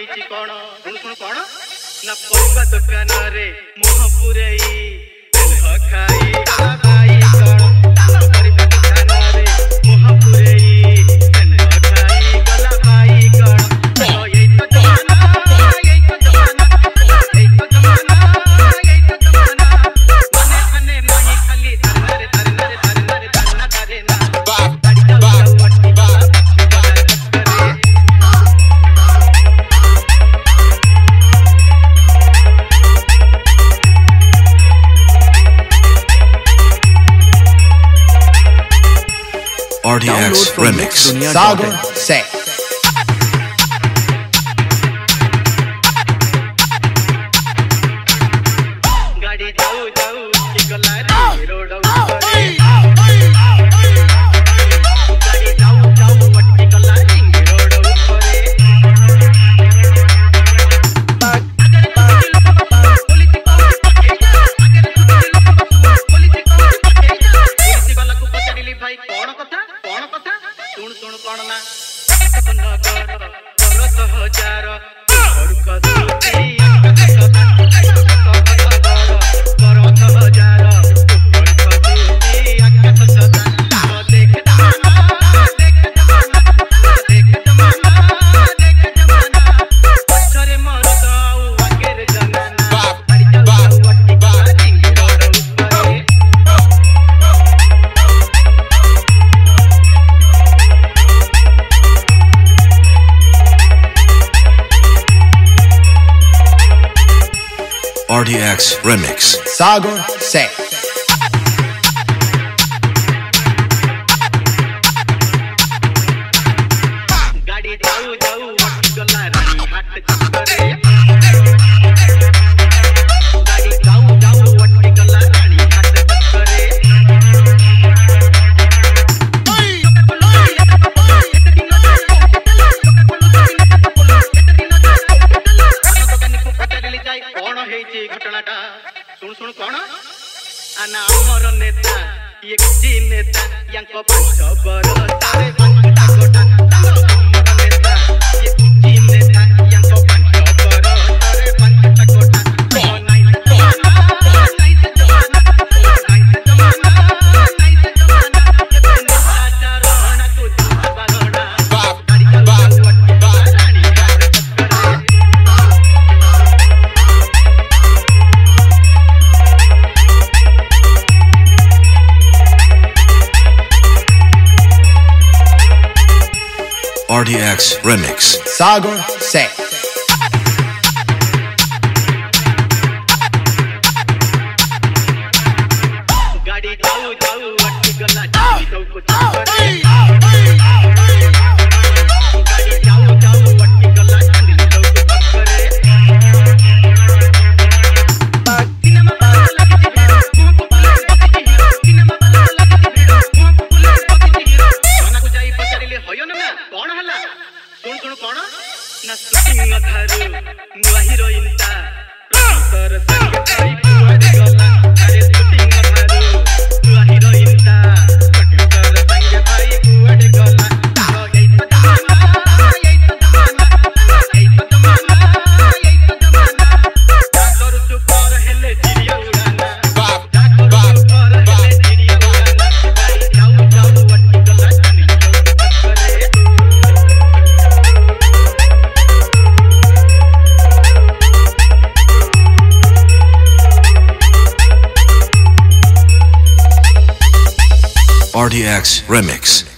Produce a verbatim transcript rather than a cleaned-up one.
ହେଇଛି କଣ ଶୁଣ ଶୁଣ କଣ ନା ପରିବା ଦୋକାନରେ ମୁହଁ ପୁରେଇ ତେଲ ଖାଇ ଗଲା ଭାଇ କଣ ପରିବା ଦୋକାନରେ ମୁହଁ ପୁରେଇ ତେଲ ଖାଇ ଗଲା ଭାଇ କଣ ଏଇ ତ ଜମାନା ଏଇ ତ ଜମାନା ଏଇ ତ ଜମାନା ଏଇ ତ ଜମାନା ମନେ ମନେ ନାହିଁ ଖାଲି ତାରେ ତାରେ ତାରେ ତାରେ ତାରେ ତାରେ ନା ଗାଡ଼ି ଯାଉ ମଟି ବା R D X Remix Sagar Say गाड़ी जाऊ जाऊ के गला रे रोड ऊपर गाड़ी जाऊ जाऊ पट्टी गला रिंग रोड ऊपर अगर पुलिस पुलिस वाला को पचारिली भाई कौन कथा कौन कथा सुन सुन कौन ना नगर परत हजार घर Kasuti R D X Remix Sagar Say गाड़ी जाऊ जाऊ मटी गला रानी हाट चक्करे गाड़ी जाऊ जाऊ मटी गला रानी हाट चक्करे कौन है घटनाटा सुन सुन कौन आना अमर नेता ये किसी नेता यांको पांच बरसारे पंचटा गोटा अमर नेता ये किसी नेता यांको पांच बरसारे पंचटा गोटा नाइस जमाना नाइस जमाना नाइस जमाना नाइस जमाना ये नेता चारोना को बारोना गाड़ी जाऊ वट्टी रानी हाट चक्करे R D X Remix Sagar Say गाड़ी जाऊ जाऊ वट्टी गला जाऊ चौक चक्करे गाड़ी जाऊ जाऊ वट्टी गला चांदनी चौक चक्करे सिनेमा वाला लगी मुंह को पुलिस पकड़ी हीरो सिनेमा वाला लगी हीरो मुंह को पुलिस पकड़ी हीरो मना को जाई पचारिले होयो ना कौन हला सुन सुन कौन ना शूटिंग थारू नुआ हीरोइन ता प्रोड्यूसर संग भाई कुआरी गला अरे शूटिंग थारू नुआ हीरोइन ता प्रोड्यूसर संग भाई कुआरी गला एई तो जमाना एई तो जमाना एई तो जमाना एई तो जमाना जाकर चुप कर हेले चिड़िया उड़ाना जाकर चुप कर हेले चिड़िया उड़ाना गाड़ी जाऊ जाऊ वट्टी गला Chandni Chowk चक्करे R D X Remix